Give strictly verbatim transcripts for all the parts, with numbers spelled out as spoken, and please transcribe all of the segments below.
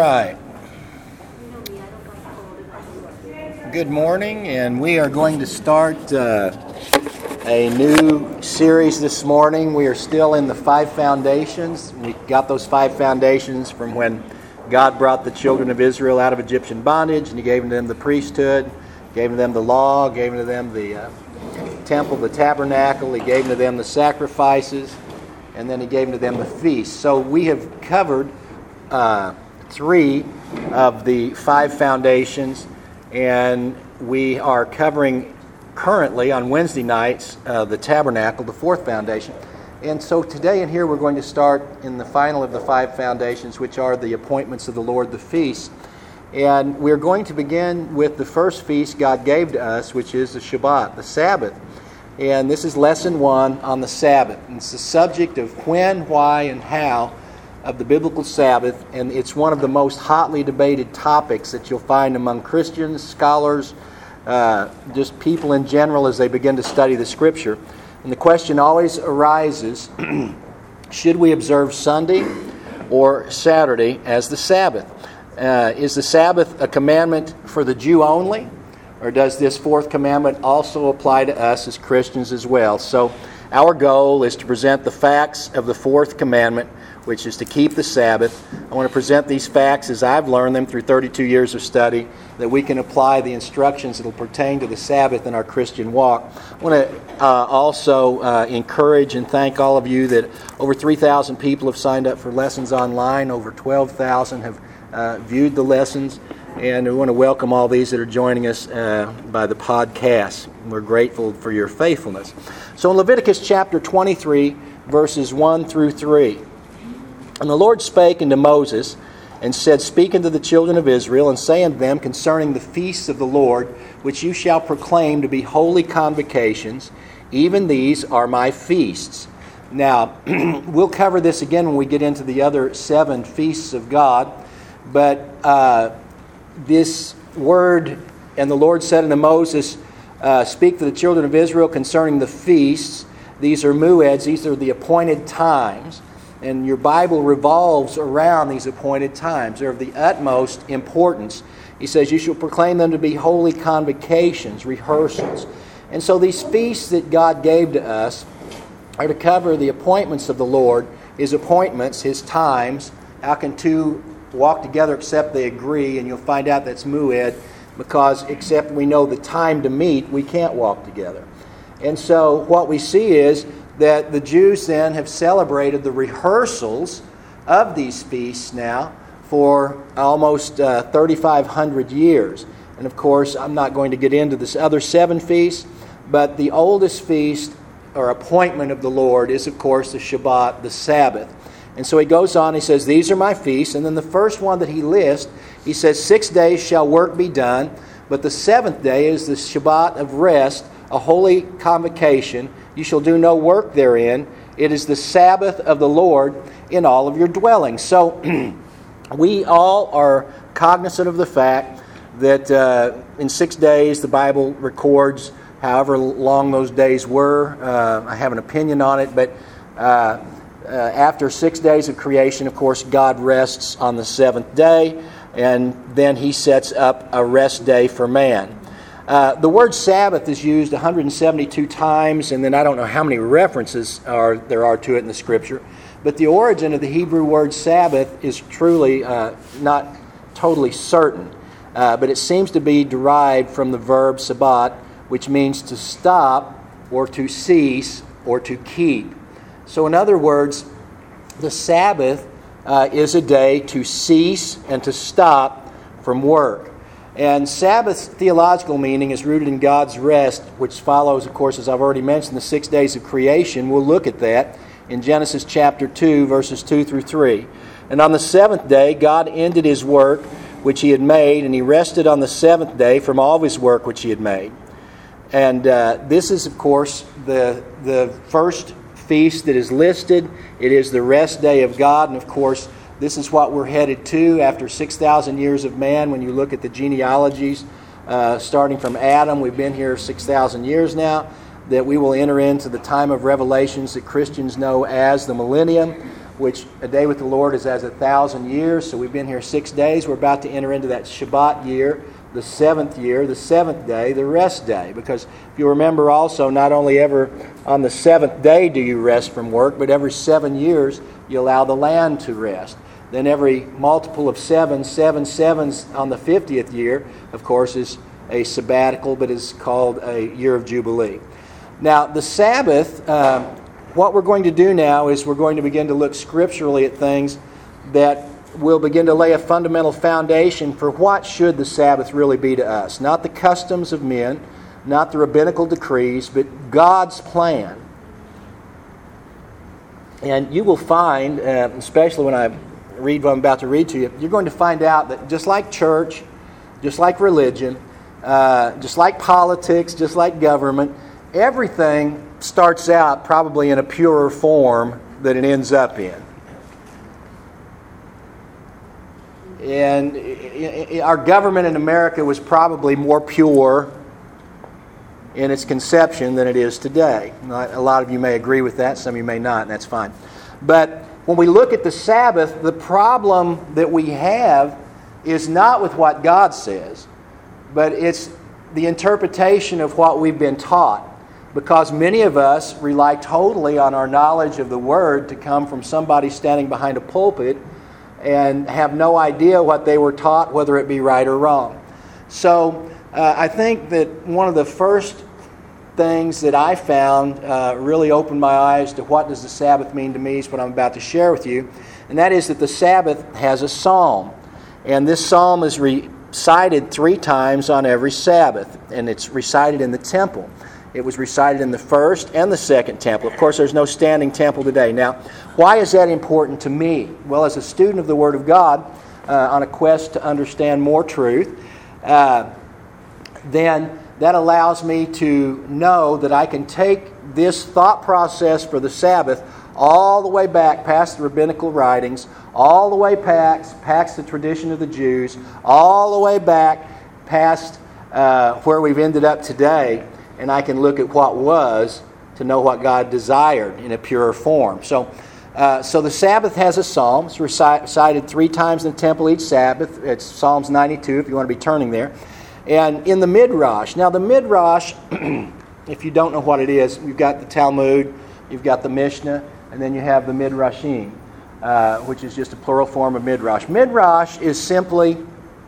right. Good morning, and we are going to start uh, a new series this morning. We are still in the five foundations. We got those five foundations from when God brought the children of Israel out of Egyptian bondage, and He gave them the priesthood, gave them the law, gave them the uh, temple, the tabernacle, He gave to them the sacrifices, and then He gave to them the feasts. So we have covered uh, three of the five foundations, and we are covering currently on Wednesday nights uh, the tabernacle, the fourth foundation. And so today in here we're going to start in the final of the five foundations, which are the appointments of the Lord, the feasts. And we're going to begin with the first feast God gave to us, which is the Shabbat, the Sabbath. And this is lesson one on the Sabbath. And it's the subject of when, why, and how of the biblical Sabbath. And it's one of the most hotly debated topics that you'll find among Christians, scholars, uh, just people in general as they begin to study the Scripture. And the question always arises, should we observe Sunday or Saturday as the Sabbath? Uh, is the Sabbath a commandment for the Jew only? Or does this fourth commandment also apply to us as Christians as well? So our goal is to present the facts of the fourth commandment, which is to keep the Sabbath. I want to present these facts as I've learned them through thirty-two years of study, that we can apply the instructions that will pertain to the Sabbath in our Christian walk. I want to uh, also uh, encourage and thank all of you that over three thousand people have signed up for lessons online. Over twelve thousand have uh, viewed the lessons. And we want to welcome all these that are joining us uh, by the podcast. We're grateful for your faithfulness. So in Leviticus chapter twenty-three, verses one through three. And the Lord spake unto Moses, and said, Speak unto the children of Israel, and say unto them concerning the feasts of the Lord, which you shall proclaim to be holy convocations, even these are my feasts. Now, we'll cover this again when we get into the other seven feasts of God, but uh, this word, and the Lord said unto Moses, uh, Speak to the children of Israel concerning the feasts. These are mueds, these are the appointed times. And your Bible revolves around these appointed times. They're of the utmost importance. He says, You shall proclaim them to be holy convocations, rehearsals. And so these feasts that God gave to us are to cover the appointments of the Lord, His appointments, His times. How can two walk together except they agree? And you'll find out that's mued, because except we know the time to meet, we can't walk together. And so what we see is that the Jews then have celebrated the rehearsals of these feasts now for almost uh, thirty-five hundred years. And of course, I'm not going to get into this other seven feasts, but the oldest feast or appointment of the Lord is, of course, the Shabbat, the Sabbath. And so he goes on, he says, These are my feasts. And then the first one that he lists, he says, Six days shall work be done, but the seventh day is the Shabbat of rest, a holy convocation. You shall do no work therein. It is the Sabbath of the Lord in all of your dwellings. So we all are cognizant of the fact that uh, in six days the Bible records however long those days were. Uh, I have an opinion on it, but uh, uh, after six days of creation, of course, God rests on the seventh day, and then He sets up a rest day for man. Uh, the word Sabbath is used one hundred seventy-two times, and then I don't know how many references are there are to it in the Scripture. But the origin of the Hebrew word Sabbath is truly uh, not totally certain. Uh, but it seems to be derived from the verb sabbat, which means to stop or to cease or to keep. So in other words, the Sabbath uh, is a day to cease and to stop from work. And Sabbath's theological meaning is rooted in God's rest, which follows, of course, as I've already mentioned, the six days of creation. We'll look at that in Genesis chapter two, verses two through three. And on the seventh day, God ended His work which He had made, and He rested on the seventh day from all of His work which He had made. And uh, this is, of course, the, the first feast that is listed. It is the rest day of God, and of course, this is what we're headed to after six thousand years of man. When you look at the genealogies, uh, starting from Adam, we've been here six thousand years now, that we will enter into the time of revelations that Christians know as the millennium, which a day with the Lord is as a thousand years. So we've been here six days. We're about to enter into that Shabbat year, the seventh year, the seventh day, the rest day. Because if you remember also, not only ever on the seventh day do you rest from work, but every seven years you allow the land to rest. Then every multiple of seven, seven sevens on the fiftieth year, of course, is a sabbatical, but is called a year of Jubilee. Now, the Sabbath, uh, what we're going to do now is we're going to begin to look scripturally at things that will begin to lay a fundamental foundation for what should the Sabbath really be to us. Not the customs of men, not the rabbinical decrees, but God's plan. And you will find, uh, especially when I read what I'm about to read to you, you're going to find out that just like church, just like religion, uh, just like politics, just like government, everything starts out probably in a purer form than it ends up in. And our government in America was probably more pure in its conception than it is today. A lot of you may agree with that, some of you may not, and that's fine. But when we look at the Sabbath, the problem that we have is not with what God says, but it's the interpretation of what we've been taught. Because many of us rely totally on our knowledge of the Word to come from somebody standing behind a pulpit and have no idea what they were taught, whether it be right or wrong. So uh, I think that one of the first things that I found uh, really opened my eyes to what does the Sabbath mean to me is what I'm about to share with you. And that is that the Sabbath has a psalm. And this psalm is recited three times on every Sabbath. And it's recited in the temple. It was recited in the first and the second temple. Of course, there's no standing temple today. Now, why is that important to me? Well, as a student of the Word of God, uh, on a quest to understand more truth, uh, then that allows me to know that I can take this thought process for the Sabbath all the way back past the rabbinical writings, all the way past, past the tradition of the Jews, all the way back past uh, where we've ended up today, and I can look at what was to know what God desired in a purer form. So, uh, so the Sabbath has a psalm. It's recited three times in the temple each Sabbath. It's Psalms ninety-two, if you want to be turning there. And in the Midrash. Now, the Midrash, if you don't know what it is, you've got the Talmud, you've got the Mishnah, and then you have the Midrashim, uh, which is just a plural form of Midrash. Midrash is simply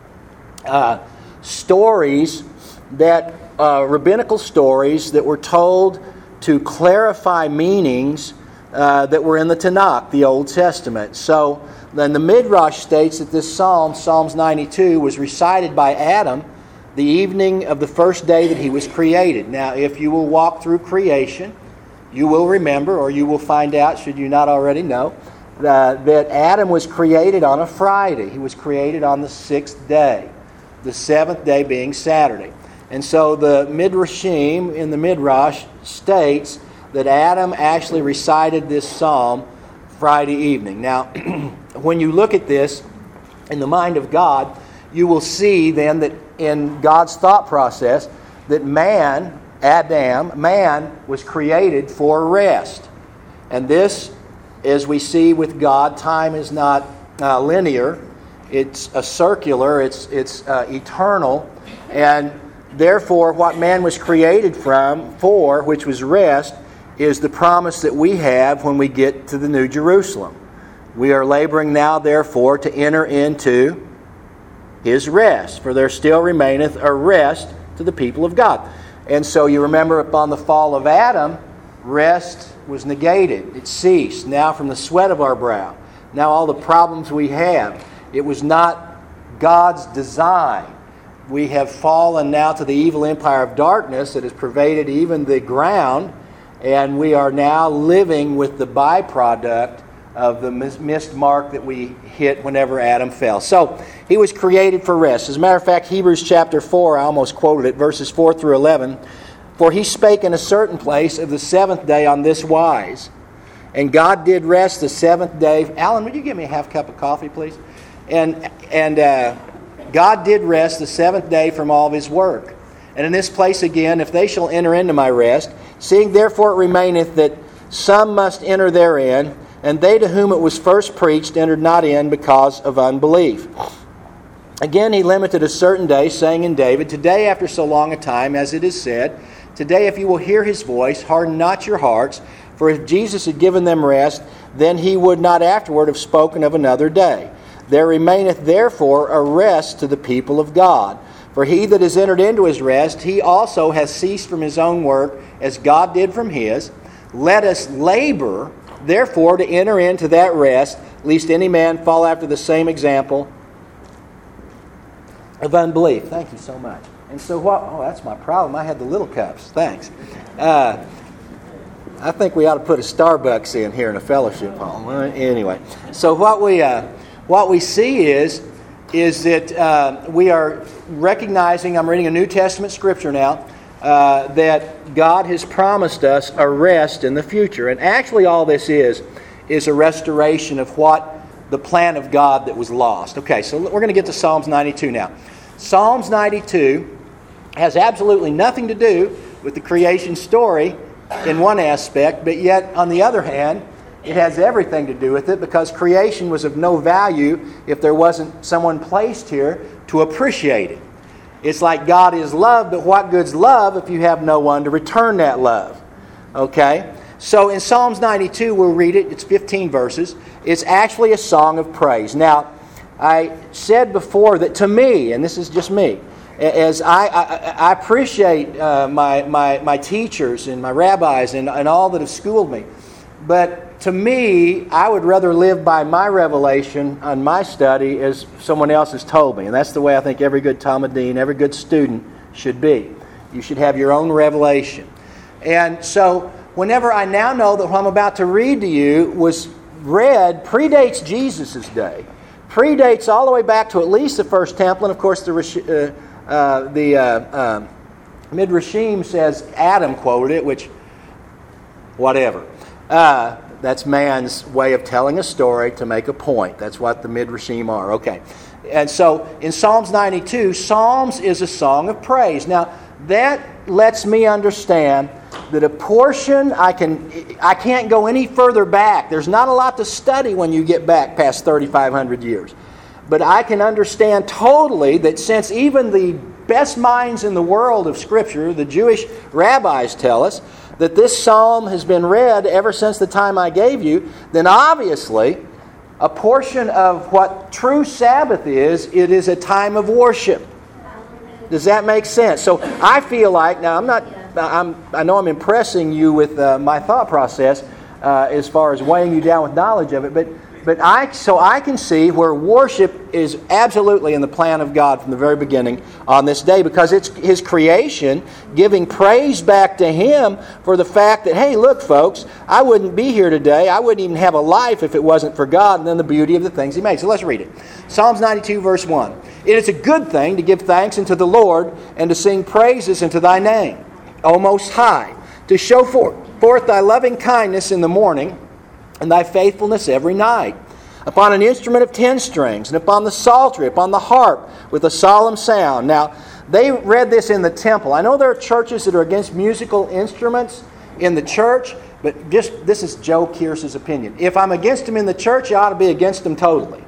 uh, stories that Uh, rabbinical stories that were told to clarify meanings uh, that were in the Tanakh, the Old Testament. So then the Midrash states that this psalm, Psalms ninety-two, was recited by Adam the evening of the first day that he was created. Now, if you will walk through creation, you will remember, or you will find out, should you not already know, uh, that Adam was created on a Friday. He was created on the sixth day, the seventh day being Saturday. And so the Midrashim in the Midrash states that Adam actually recited this psalm Friday evening. Now, when you look at this in the mind of God, you will see then that in God's thought process that man, Adam, man was created for rest. And this, as we see with God, time is not uh, linear. It's a circular, it's, it's uh, eternal, and therefore, what man was created from, for, which was rest, is the promise that we have when we get to the New Jerusalem. We are laboring now, therefore, to enter into His rest, for there still remaineth a rest to the people of God. And so you remember upon the fall of Adam, rest was negated. It ceased. Now from the sweat of our brow, now all the problems we have, it was not God's design. We have fallen now to the evil empire of darkness that has pervaded even the ground, and we are now living with the byproduct of the missed mark that we hit whenever Adam fell. So, he was created for rest. As a matter of fact, Hebrews chapter four, I almost quoted it, verses four through eleven, "For he spake in a certain place of the seventh day on this wise, and God did rest the seventh day." Alan, would you give me a half cup of coffee, please? And, and, uh, God did rest the seventh day from all of His work. And in this place again, if they shall enter into my rest, seeing therefore it remaineth that some must enter therein, and they to whom it was first preached entered not in because of unbelief. Again he limited a certain day, saying in David, Today after so long a time, as it is said, Today if you will hear his voice, harden not your hearts, for if Jesus had given them rest, then he would not afterward have spoken of another day. There remaineth therefore a rest to the people of God. For he that is entered into his rest, he also has ceased from his own work, as God did from his. Let us labor, therefore, to enter into that rest, lest any man fall after the same example of unbelief. Thank you so much. And so what? Oh, that's my problem. I had the little cups. Thanks. Uh, I think we ought to put a Starbucks in here in a fellowship hall. Well, anyway, so what we uh, what we see is is that uh, we are recognizing. I'm reading a New Testament scripture now. Uh, that God has promised us a rest in the future. And actually all this is, is a restoration of what the plan of God that was lost. Okay, so we're going to get to Psalms ninety-two now. Psalms ninety-two has absolutely nothing to do with the creation story in one aspect, but yet on the other hand, it has everything to do with it, because creation was of no value if there wasn't someone placed here to appreciate it. It's like God is love, but what good's love if you have no one to return that love? Okay? So in Psalms ninety-two, we'll read it. It's fifteen verses. It's actually a song of praise. Now, I said before that to me, and this is just me, as I, I, I appreciate uh, my, my, my teachers and my rabbis and, and all that have schooled me, but to me, I would rather live by my revelation on my study as someone else has told me. And that's the way I think every good Talmudim, every good student should be. You should have your own revelation. And so, whenever I now know that what I'm about to read to you was read, predates Jesus' day, predates all the way back to at least the first temple, and of course the, uh, uh, the uh, uh, Midrashim says Adam quoted it, which, whatever. Uh, That's man's way of telling a story to make a point. That's what the Midrashim are. Okay. And so in Psalms ninety-two, Psalms is a song of praise. Now, that lets me understand that a portion, I, can, I can't go any further back. There's not a lot to study when you get back past thirty-five hundred years. But I can understand totally that since even the best minds in the world of Scripture, the Jewish rabbis tell us, that this psalm has been read ever since the time I gave you, then obviously a portion of what true Sabbath is, it is a time of worship. Does that make sense? So I feel like, now I'm not, I'm, I know I'm impressing you with uh, my thought process uh, as far as weighing you down with knowledge of it, but But I, so I can see where worship is absolutely in the plan of God from the very beginning on this day, because it's His creation giving praise back to Him for the fact that, hey, look, folks, I wouldn't be here today. I wouldn't even have a life if it wasn't for God and then the beauty of the things He made. So let's read it. Psalms ninety-two, verse one. It is a good thing to give thanks unto the Lord and to sing praises unto Thy name, O Most High, to show forth, forth Thy loving kindness in the morning and Thy faithfulness every night, upon an instrument of ten strings, and upon the psaltery, upon the harp, with a solemn sound. Now, they read this in the temple. I know there are churches that are against musical instruments in the church, but just this is Joe Kearse's opinion. If I'm against them in the church, you ought to be against them totally.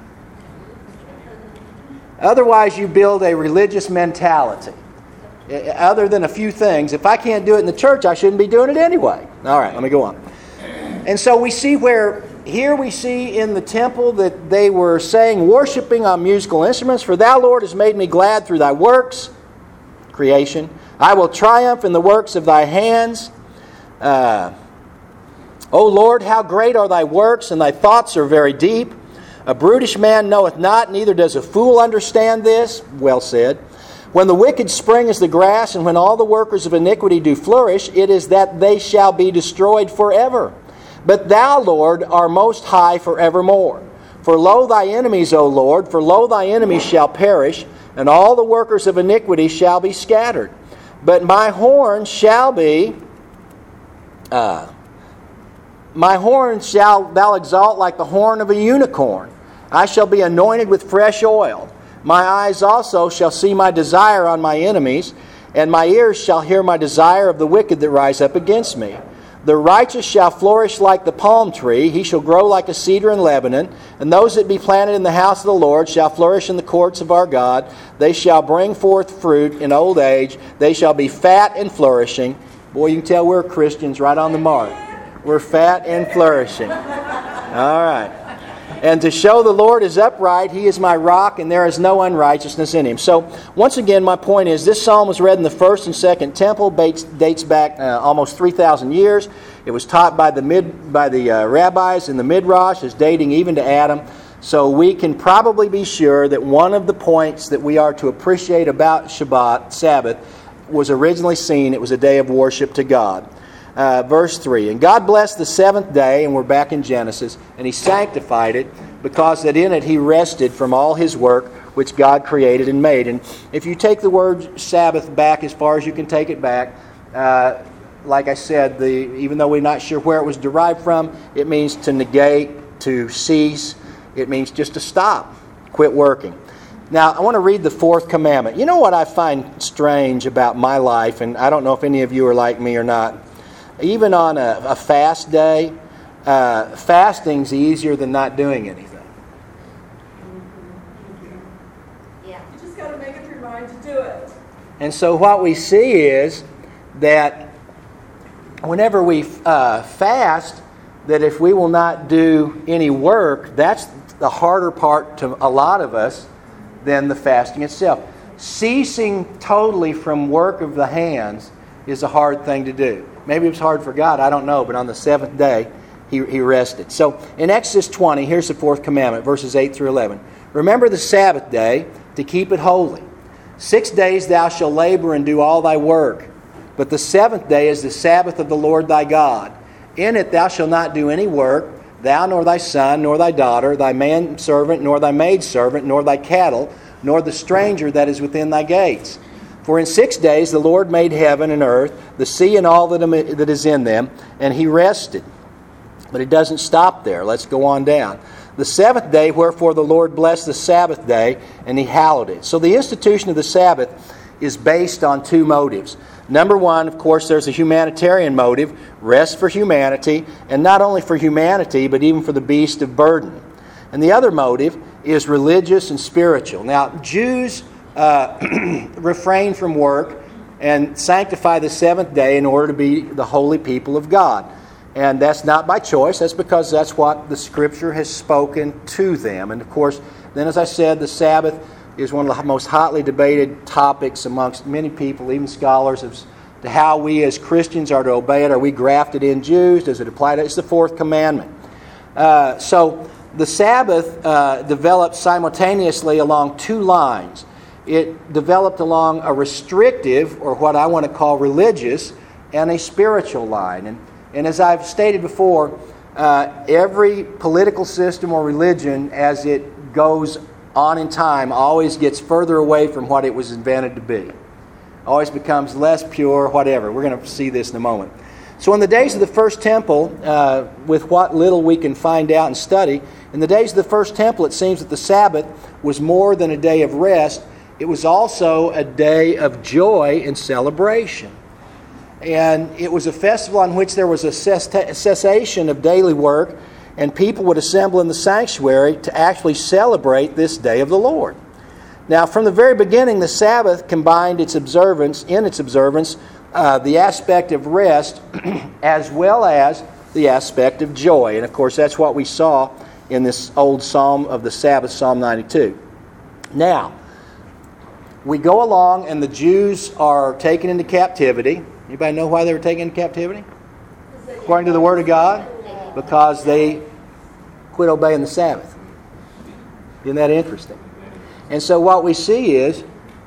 Otherwise, you build a religious mentality. Other than a few things, if I can't do it in the church, I shouldn't be doing it anyway. All right, let me go on. And so we see where, here we see in the temple that they were saying, worshiping on musical instruments, for Thou, Lord, hast made me glad through Thy works, creation. I will triumph in the works of Thy hands. Uh, o Lord, how great are Thy works, and Thy thoughts are very deep. A brutish man knoweth not, neither does a fool understand this. Well said. When the wicked spring as the grass, and when all the workers of iniquity do flourish, it is that they shall be destroyed forever. But Thou, Lord, art most high forevermore. For lo, Thy enemies, O Lord, for lo, Thy enemies shall perish, and all the workers of iniquity shall be scattered. But my horn shall be, uh, my horn shall Thou exalt like the horn of a unicorn. I shall be anointed with fresh oil. My eyes also shall see my desire on my enemies, and my ears shall hear my desire of the wicked that rise up against me. The righteous shall flourish like the palm tree. He shall grow like a cedar in Lebanon. And those that be planted in the house of the Lord shall flourish in the courts of our God. They shall bring forth fruit in old age. They shall be fat and flourishing. Boy, you can tell we're Christians right on the mark. We're fat and flourishing. All right. And to show the Lord is upright, He is my rock, and there is no unrighteousness in Him. So, once again, my point is, this psalm was read in the first and second temple, dates back uh, almost three thousand years. It was taught by the mid by the uh, rabbis in the Midrash, as dating even to Adam. So we can probably be sure that one of the points that we are to appreciate about Shabbat, Sabbath, was originally seen. It was a day of worship to God. Uh, verse three, and God blessed the seventh day, and we're back in Genesis, and He sanctified it, because that in it He rested from all His work which God created and made. And if you take the word Sabbath back as far as you can take it back, uh, like I said, the even though we're not sure where it was derived from, it means to negate, to cease. It means just to stop, quit working. Now, I want to read the fourth commandment. You know what I find strange about my life, and I don't know if any of you are like me or not. Even on a, a fast day, uh, fasting's easier than not doing anything. Yeah. You just got to make up your mind to do it. And so what we see is that whenever we uh, fast, that if we will not do any work, that's the harder part to a lot of us than the fasting itself. Ceasing totally from work of the hands is a hard thing to do. Maybe it was hard for God, I don't know, but on the seventh day, He, he rested. So in Exodus twenty, here's the fourth commandment, verses eight through eleven. Remember the Sabbath day to keep it holy. Six days thou shalt labor and do all thy work, but the seventh day is the Sabbath of the Lord thy God. In it thou shalt not do any work, thou nor thy son, nor thy daughter, thy manservant, nor thy maidservant, nor thy cattle, nor the stranger that is within thy gates. For in six days the Lord made heaven and earth, the sea and all that is in them, and He rested. But it doesn't stop there. Let's go on down. The seventh day, wherefore the Lord blessed the Sabbath day, and He hallowed it. So the institution of the Sabbath is based on two motives. Number one, of course, there's a humanitarian motive, rest for humanity, and not only for humanity, but even for the beast of burden. And the other motive is religious and spiritual. Now, Jews uh, refrain from work and sanctify the seventh day in order to be the holy people of God. And that's not by choice. That's because that's what the Scripture has spoken to them. And of course, then as I said, the Sabbath is one of the most hotly debated topics amongst many people, even scholars, as to how we as Christians are to obey it. Are we grafted in Jews? Does it apply to it? It's the fourth commandment. Uh, so the Sabbath uh, developed simultaneously along two lines. It developed along a restrictive, or what I want to call religious, and a spiritual line. And, and as I've stated before, uh, every political system or religion, as it goes on in time, always gets further away from what it was invented to be. Always becomes less pure, whatever. We're going to see this in a moment. So in the days of the first temple, uh, with what little we can find out and study, in the days of the first temple, it seems that the Sabbath was more than a day of rest. It was also a day of joy and celebration. And it was a festival on which there was a cessation of daily work, and people would assemble in the sanctuary to actually celebrate this day of the Lord. Now, from the very beginning, the Sabbath combined its observance, in its observance, uh, the aspect of rest as well as the aspect of joy. And of course, that's what we saw in this old Psalm of the Sabbath, Psalm ninety-two. Now, we go along and the Jews are taken into captivity. Anybody know why they were taken into captivity? According to the Word of God? Because they quit obeying the Sabbath. Isn't that interesting? And so what we see is,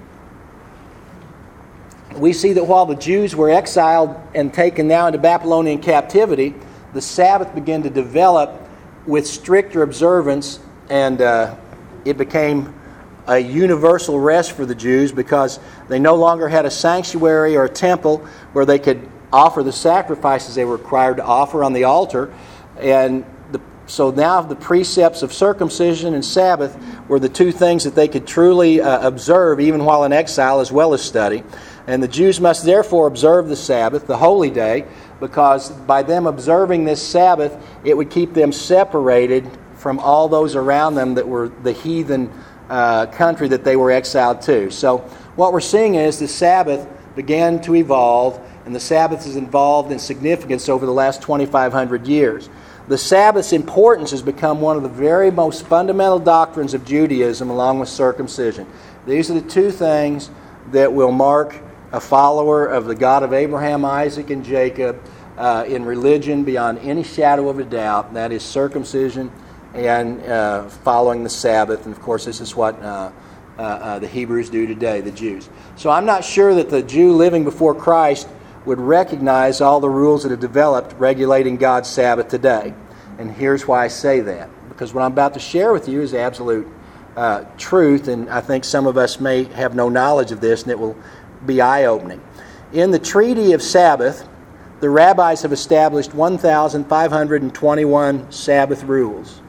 we see that while the Jews were exiled and taken now into Babylonian captivity, the Sabbath began to develop with stricter observance, and uh, it became a universal rest for the Jews because they no longer had a sanctuary or a temple where they could offer the sacrifices they were required to offer on the altar. And the, so now the precepts of circumcision and Sabbath were the two things that they could truly uh, observe even while in exile as well as study. And the Jews must therefore observe the Sabbath, the holy day, because by them observing this Sabbath, it would keep them separated from all those around them that were the heathen uh, country that they were exiled to. So what we're seeing is the Sabbath began to evolve, and the Sabbath is involved in significance over the last twenty-five hundred years. The Sabbath's importance has become one of the very most fundamental doctrines of Judaism, along with circumcision. These are the two things that will mark a follower of the God of Abraham, Isaac, and Jacob uh, in religion beyond any shadow of a doubt. That is circumcision and uh, following the Sabbath. And of course, this is what uh, uh, uh, the Hebrews do today, the Jews. So I'm not sure that the Jew living before Christ would recognize all the rules that have developed regulating God's Sabbath today. And here's why I say that. Because what I'm about to share with you is absolute uh, truth, and I think some of us may have no knowledge of this, and it will be eye-opening. In the Treaty of Sabbath, the rabbis have established one thousand five hundred twenty-one Sabbath rules.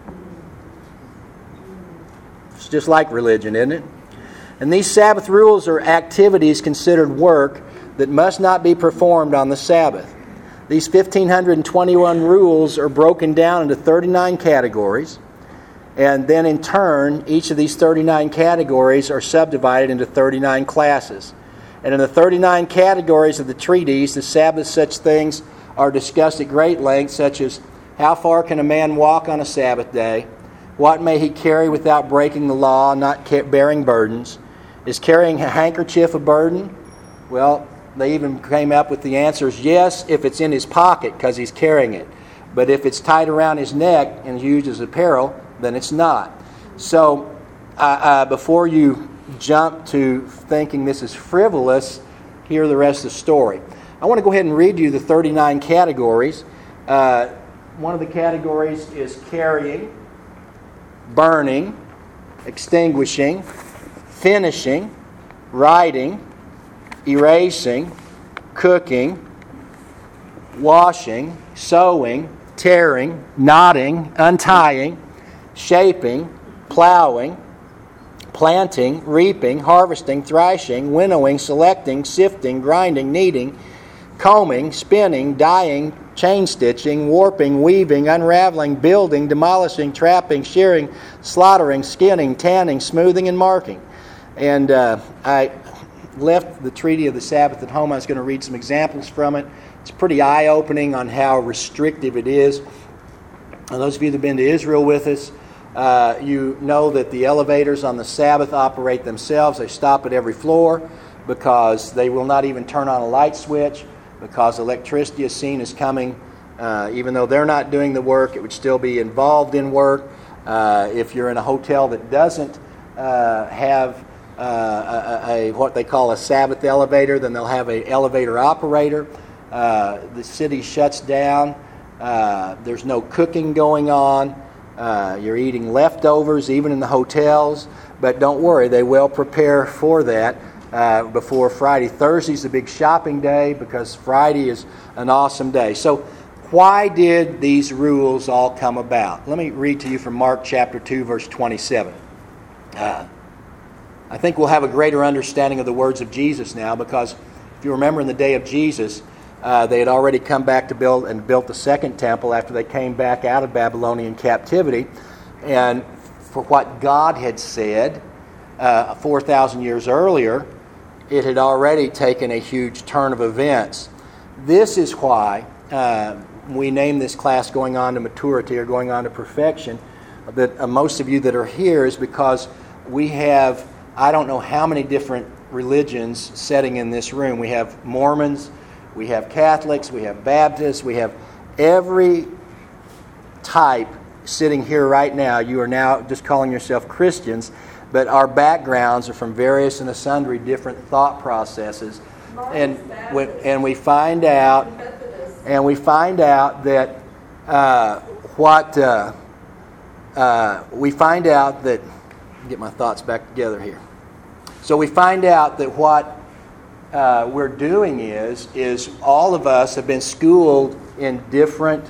It's just like religion, isn't it? And these Sabbath rules are activities considered work that must not be performed on the Sabbath. These one thousand five hundred twenty-one rules are broken down into thirty-nine categories, and then in turn, each of these thirty-nine categories are subdivided into thirty-nine classes. And in the thirty-nine categories of the treaties, the Sabbath, such things are discussed at great length, such as how far can a man walk on a Sabbath day? What may he carry without breaking the law, not bearing burdens? Is carrying a handkerchief a burden? Well, they even came up with the answers, yes, if it's in his pocket because he's carrying it. But if it's tied around his neck and used as apparel, then it's not. So uh, uh, before you jump to thinking this is frivolous, hear the rest of the story. I want to go ahead and read you the thirty-nine categories. Uh, one of the categories is carrying, burning, extinguishing, finishing, writing, erasing, cooking, washing, sewing, tearing, knotting, untying, shaping, plowing, planting, reaping, harvesting, thrashing, winnowing, selecting, sifting, grinding, kneading, combing, spinning, dyeing, chain stitching, warping, weaving, unraveling, building, demolishing, trapping, shearing, slaughtering, skinning, tanning, smoothing, and marking. And uh, I left the Treaty of the Sabbath at home. I was going to read some examples from it. It's pretty eye-opening on how restrictive it is. And those of you that have been to Israel with us, uh, you know that the elevators on the Sabbath operate themselves. They stop at every floor because they will not even turn on a light switch, because electricity is seen as coming. Uh, even though they're not doing the work, it would still be involved in work. Uh, if you're in a hotel that doesn't uh, have Uh, a, a what they call a Sabbath elevator, then they'll have an elevator operator. Uh, the city shuts down. Uh, there's no cooking going on. Uh, you're eating leftovers even in the hotels. But don't worry, they will prepare for that uh, before Friday. Thursday's a big shopping day because Friday is an awesome day. So why did these rules all come about? Let me read to you from Mark chapter two, verse twenty-seven. Uh, I think we'll have a greater understanding of the words of Jesus now, because if you remember in the day of Jesus, uh, they had already come back to build and built the second temple after they came back out of Babylonian captivity. And for what God had said uh, four thousand years earlier, it had already taken a huge turn of events. This is why uh, we name this class Going On to Maturity, or Going On to Perfection, that uh, most of you that are here, is because we have, I don't know how many different religions sitting in this room. We have Mormons, we have Catholics, we have Baptists, we have every type sitting here right now. You are now just calling yourself Christians, but our backgrounds are from various and sundry different thought processes. And we, and we find out, and we find out that uh, what uh, uh, we find out that. Get my thoughts back together here. So we find out that what uh, we're doing is, is all of us have been schooled in different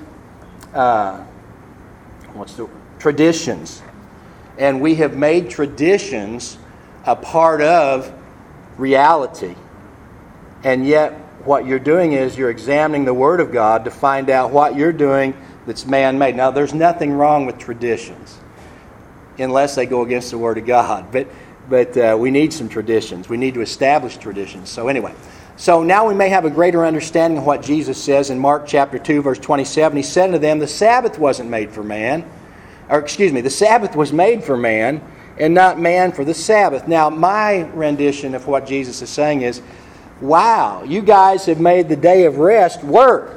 uh, what's the traditions, and we have made traditions a part of reality, and yet what you're doing is you're examining the Word of God to find out what you're doing that's man-made. Now, there's nothing wrong with traditions unless they go against the Word of God. But but uh, we need some traditions. We need to establish traditions. So anyway, so now we may have a greater understanding of what Jesus says in Mark chapter two, verse twenty-seven. He said unto them, the Sabbath wasn't made for man. Or excuse me, the Sabbath was made for man, and not man for the Sabbath. Now, my rendition of what Jesus is saying is, wow, you guys have made the day of rest work.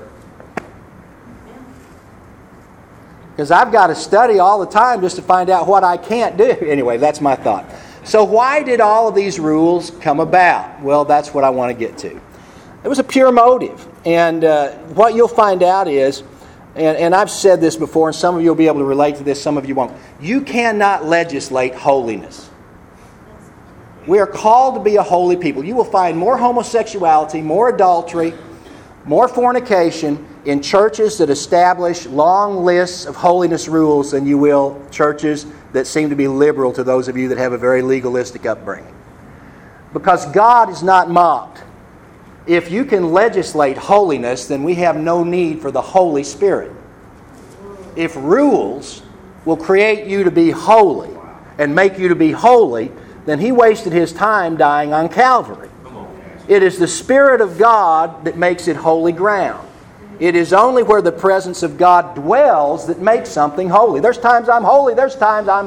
Because I've got to study all the time just to find out what I can't do. Anyway, that's my thought. So why did all of these rules come about? Well, that's what I want to get to. It was a pure motive. And uh, what you'll find out is, and, and I've said this before, and some of you will be able to relate to this, some of you won't. You cannot legislate holiness. We are called to be a holy people. You will find more homosexuality, more adultery, more fornication in churches that establish long lists of holiness rules than you will churches that seem to be liberal to those of you that have a very legalistic upbringing. Because God is not mocked. If you can legislate holiness, then we have no need for the Holy Spirit. If rules will create you to be holy and make you to be holy, then He wasted His time dying on Calvary. It is the Spirit of God that makes it holy ground. It is only where the presence of God dwells that makes something holy. There's times I'm holy, there's times I'm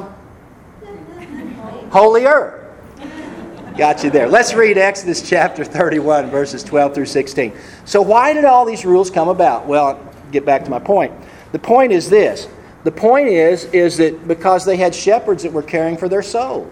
holier. Got you there. Let's read Exodus chapter thirty-one, verses twelve through sixteen. So why did all these rules come about? Well, I'll get back to my point. The point is this. The point is, is that because they had shepherds that were caring for their souls.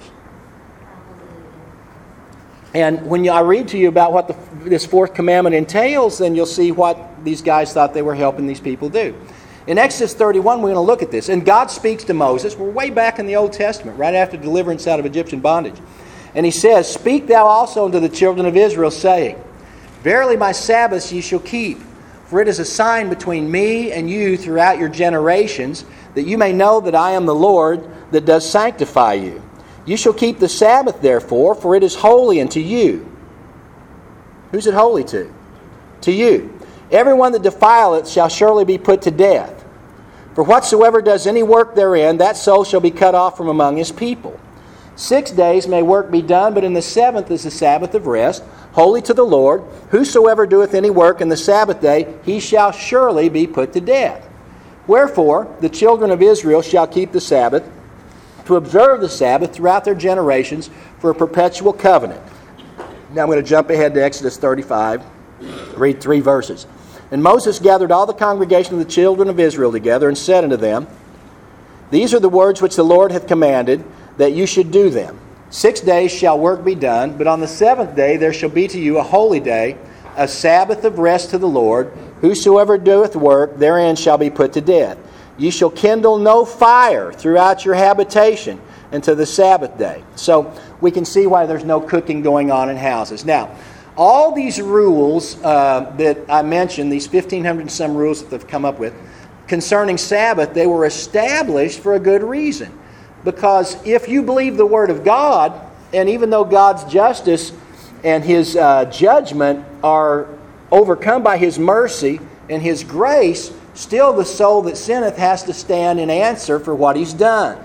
And when you, I read to you about what the, this fourth commandment entails, then you'll see what these guys thought they were helping these people do. In Exodus thirty-one, we're going to look at this. And God speaks to Moses. We're way back in the Old Testament, right after deliverance out of Egyptian bondage. And He says, speak thou also unto the children of Israel, saying, verily my Sabbaths ye shall keep, for it is a sign between me and you throughout your generations, that you may know that I am the Lord that does sanctify you. You shall keep the Sabbath, therefore, for it is holy unto you. Who's it holy to? To you. Everyone that defileth shall surely be put to death. For whatsoever does any work therein, that soul shall be cut off from among his people. Six days may work be done, but in the seventh is the Sabbath of rest, holy to the Lord. Whosoever doeth any work in the Sabbath day, he shall surely be put to death. Wherefore, the children of Israel shall keep the Sabbath, to observe the Sabbath throughout their generations for a perpetual covenant. Now I'm going to jump ahead to Exodus thirty-five, read three verses. And Moses gathered all the congregation of the children of Israel together and said unto them, these are the words which the Lord hath commanded, that you should do them. Six days shall work be done, but on the seventh day there shall be to you a holy day, a Sabbath of rest to the Lord. Whosoever doeth work, therein shall be put to death. Ye shall kindle no fire throughout your habitation until the Sabbath day. So we can see why there's no cooking going on in houses. Now, all these rules uh, that I mentioned, these fifteen hundred and some rules that they've come up with, concerning Sabbath, they were established for a good reason. Because if you believe the Word of God, and even though God's justice and His uh, judgment are overcome by His mercy and His grace, still the soul that sinneth has to stand and answer for what he's done.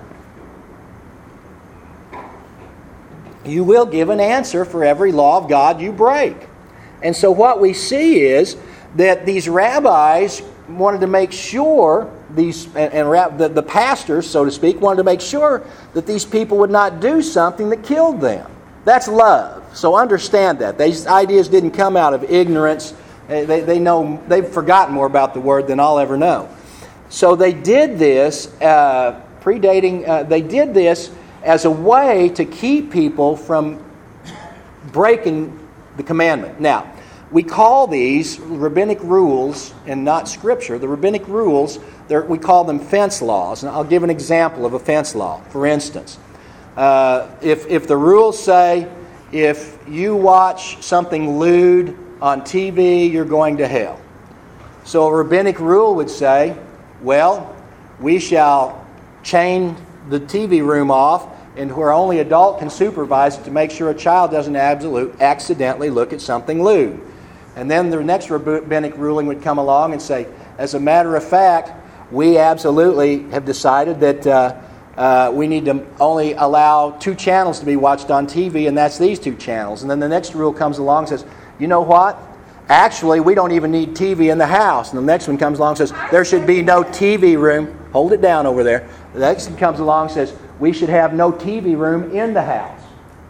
You will give an answer for every law of God you break. And so what we see is that these rabbis wanted to make sure, these and, and the, the pastors, so to speak, wanted to make sure that these people would not do something that killed them. That's love. So understand that. These ideas didn't come out of ignorance. They, they know, they've forgotten more about the Word than I'll ever know. So they did this, uh, predating, uh, they did this as a way to keep people from breaking the commandment. Now, we call these rabbinic rules and not Scripture. The rabbinic rules, we call them fence laws. And I'll give an example of a fence law. For instance, uh, if, if the rules say, if you watch something lewd on T V, you're going to hell. So a rabbinic rule would say, well, we shall chain the T V room off, and where only adult can supervise it to make sure a child doesn't absolute, accidentally look at something lewd. And then the next rabbinic ruling would come along and say, as a matter of fact, we absolutely have decided that uh, uh, we need to only allow two channels to be watched on T V, and that's these two channels. And then the next rule comes along and says, you know what? Actually, we don't even need T V in the house. And the next one comes along and says, there should be no T V room. Hold it down over there. The next one comes along and says, we should have no T V room in the house.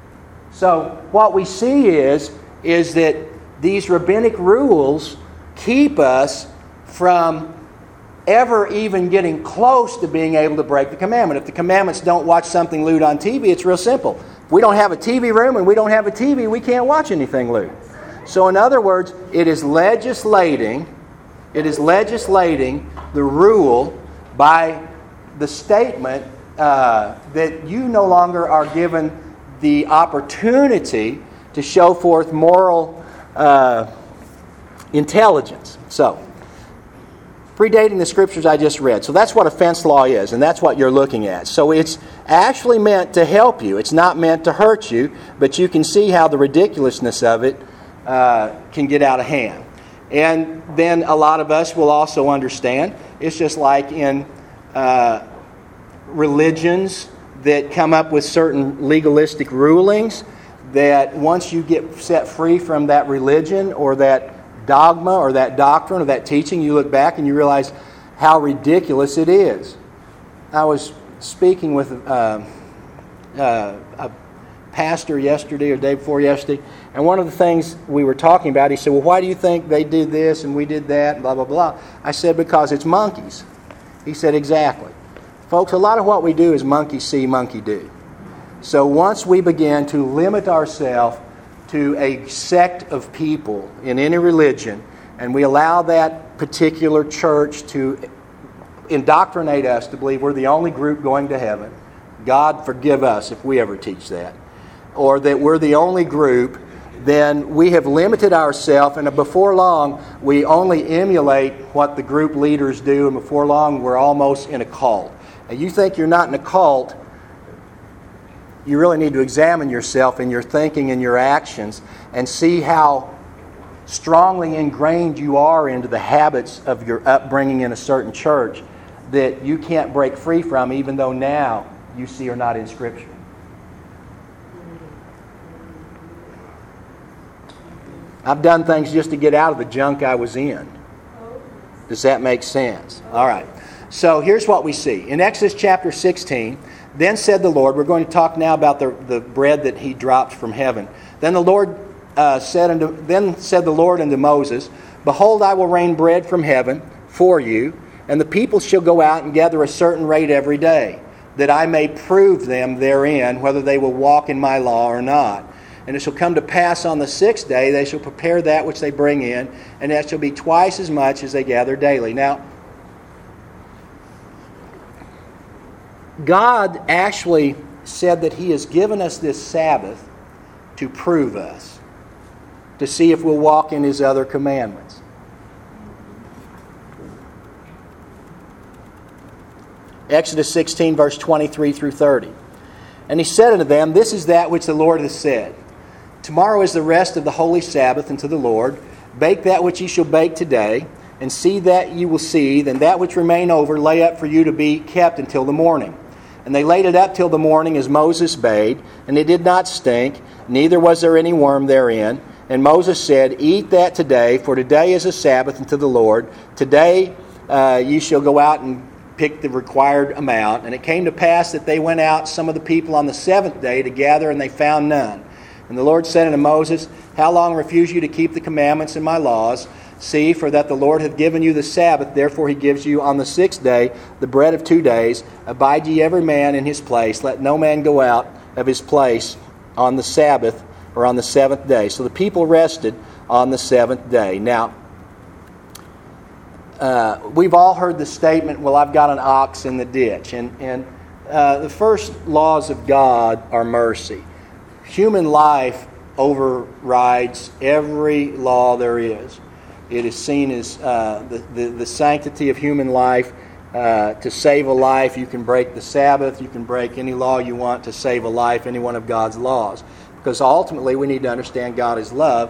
So what we see is, is that these rabbinic rules keep us from ever even getting close to being able to break the commandment. If the commandments don't watch something lewd on T V, it's real simple. If we don't have a T V room and we don't have a T V, we can't watch anything lewd. So in other words, it is legislating, it is legislating the rule by the statement uh, that you no longer are given the opportunity to show forth moral uh, intelligence. So, predating the scriptures I just read. So that's what offense law is, and that's what you're looking at. So it's actually meant to help you. It's not meant to hurt you, but you can see how the ridiculousness of it uh, can get out of hand. And then a lot of us will also understand, it's just like in uh, religions that come up with certain legalistic rulings, that once you get set free from that religion or that dogma or that doctrine or that teaching, you look back and you realize how ridiculous it is. I was speaking with uh, uh, a pastor yesterday or day before yesterday, and one of the things we were talking about, he said, well, why do you think they did this and we did that and blah, blah, blah? I said, because it's monkeys. He said, exactly. Folks, a lot of what we do is monkey see, monkey do. So once we begin to limit ourselves to a sect of people in any religion, and we allow that particular church to indoctrinate us to believe we're the only group going to heaven, God forgive us if we ever teach that, or that we're the only group, then we have limited ourselves, and before long we only emulate what the group leaders do, and before long we're almost in a cult. And you think you're not in a cult, you really need to examine yourself in your thinking and your actions and see how strongly ingrained you are into the habits of your upbringing in a certain church that you can't break free from, even though now you see are not in Scripture. I've done things just to get out of the junk I was in. Does that make sense? All right. So here's what we see. In Exodus chapter sixteen, then said the Lord, we're going to talk now about the, the bread that he dropped from heaven. Then the Lord uh, said unto, then said the Lord unto Moses, behold, I will rain bread from heaven for you, and the people shall go out and gather a certain rate every day, that I may prove them therein whether they will walk in my law or not. And it shall come to pass on the sixth day they shall prepare that which they bring in, and that shall be twice as much as they gather daily. Now, God actually said that He has given us this Sabbath to prove us, to see if we'll walk in His other commandments. Exodus sixteen, verse twenty-three through thirty. And He said unto them, this is that which the Lord hath said. Tomorrow is the rest of the holy Sabbath unto the Lord. Bake that which ye shall bake today, and see that ye will seethe, and that which remain over lay up for you to be kept until the morning. And they laid it up till the morning as Moses bade, and it did not stink, neither was there any worm therein. And Moses said, eat that today, for today is a Sabbath unto the Lord. Today uh, ye shall go out and pick the required amount. And it came to pass that they went out, some of the people, on the seventh day to gather, and they found none. And the Lord said unto Moses, how long refuse you to keep the commandments and my laws? See, for that the Lord hath given you the Sabbath, therefore He gives you on the sixth day the bread of two days. Abide ye every man in his place. Let no man go out of his place on the Sabbath or on the seventh day. So the people rested on the seventh day. Now, uh, we've all heard the statement, well, I've got an ox in the ditch. And, and uh, the first laws of God are mercy. Human life overrides every law there is. It is seen as uh, the, the, the sanctity of human life. Uh, to save a life, you can break the Sabbath. You can break any law you want to save a life, any one of God's laws. Because ultimately, we need to understand God is love.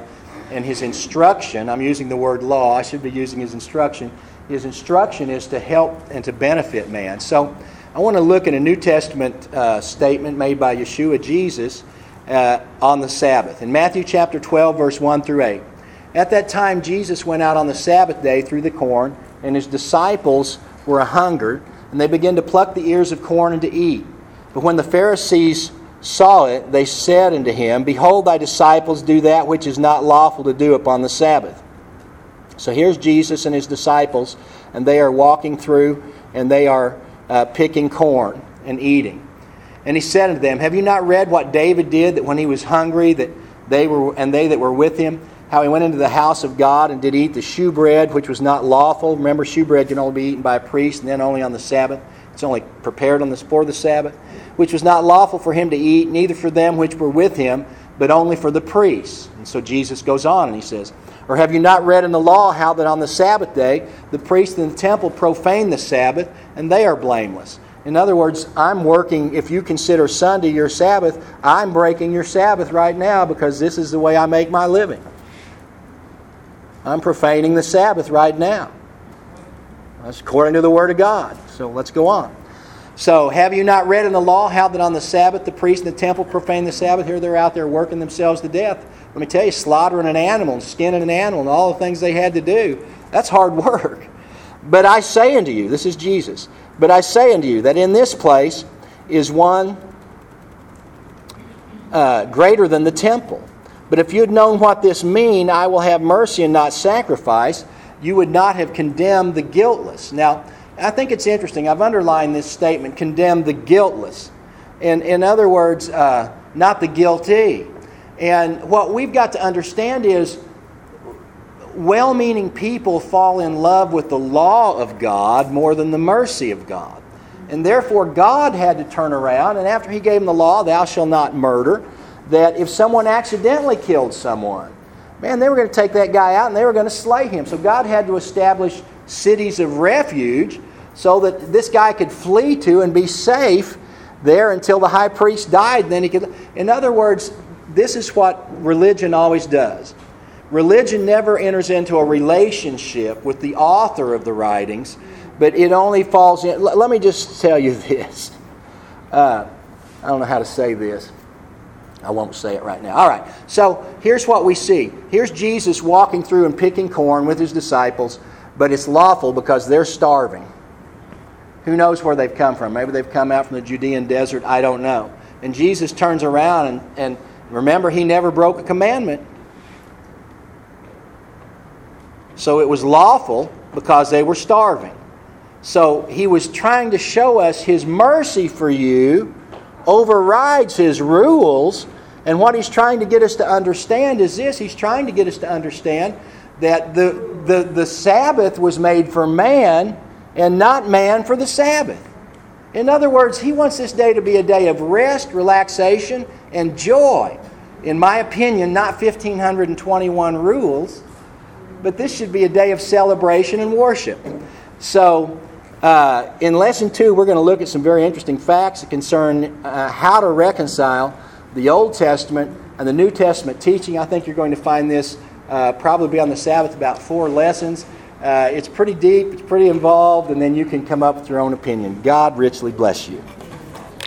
and his instruction, I'm using the word law, I should be using his instruction. His instruction is to help and to benefit man. So I want to look at a New Testament uh, statement made by Yeshua, Jesus, uh, on the Sabbath. In Matthew chapter twelve, verse one through eight. At that time, Jesus went out on the Sabbath day through the corn, and his disciples were a-hungered, and they began to pluck the ears of corn and to eat. But when the Pharisees saw it, they said unto him, Behold, thy disciples do that which is not lawful to do upon the Sabbath. So here's Jesus and his disciples, and they are walking through, and they are uh, picking corn and eating. And he said unto them, Have you not read what David did, that when he was hungry, that they were and they that were with him, how he went into the house of God and did eat the shewbread, which was not lawful? Remember, shewbread can only be eaten by a priest, and then only on the Sabbath. It's only prepared on the for the Sabbath, which was not lawful for him to eat, neither for them which were with him, but only for the priests. And so Jesus goes on and he says, Or have you not read in the law how that on the Sabbath day the priests in the temple profane the Sabbath, and they are blameless? In other words, I'm working, if you consider Sunday your Sabbath, I'm breaking your Sabbath right now because this is the way I make my living. I'm profaning the Sabbath right now. That's according to the Word of God. So let's go on. So, have you not read in the law how that on the Sabbath the priests in the temple profane the Sabbath? Here they're out there working themselves to death. Let me tell you, slaughtering an animal and skinning an animal and all the things they had to do, that's hard work. But I say unto you, this is Jesus, but I say unto you that in this place is one uh, greater than the temple. But if you had known what this mean, I will have mercy and not sacrifice, you would not have condemned the guiltless. Now, I think it's interesting. I've underlined this statement, condemn the guiltless. In, in other words, uh, not the guilty. And what we've got to understand is well-meaning people fall in love with the law of God more than the mercy of God. And therefore, God had to turn around, and after He gave them the law, thou shalt not murder, that if someone accidentally killed someone, man, they were going to take that guy out and they were going to slay him. So God had to establish cities of refuge so that this guy could flee to and be safe there until the high priest died. And then he could. In other words, this is what religion always does. Religion never enters into a relationship with the author of the writings, but it only falls in. Let me just tell you this. Uh, I don't know how to say this. I won't say it right now. All right. So here's what we see. Here's Jesus walking through and picking corn with His disciples, but it's lawful because they're starving. Who knows where they've come from? Maybe they've come out from the Judean desert. I don't know. And Jesus turns around and, and remember, He never broke a commandment. So it was lawful because they were starving. So He was trying to show us His mercy for you overrides His rules. And what He's trying to get us to understand is this. He's trying to get us to understand that the, the, the Sabbath was made for man and not man for the Sabbath. In other words, He wants this day to be a day of rest, relaxation, and joy. In my opinion, not one thousand five hundred twenty-one rules, but this should be a day of celebration and worship. So, uh, in Lesson two, we're going to look at some very interesting facts that concern uh, how to reconcile the Old Testament and the New Testament teaching. I think you're going to find this uh, probably on the Sabbath about four lessons. Uh, it's pretty deep, it's pretty involved, and then you can come up with your own opinion. God richly bless you.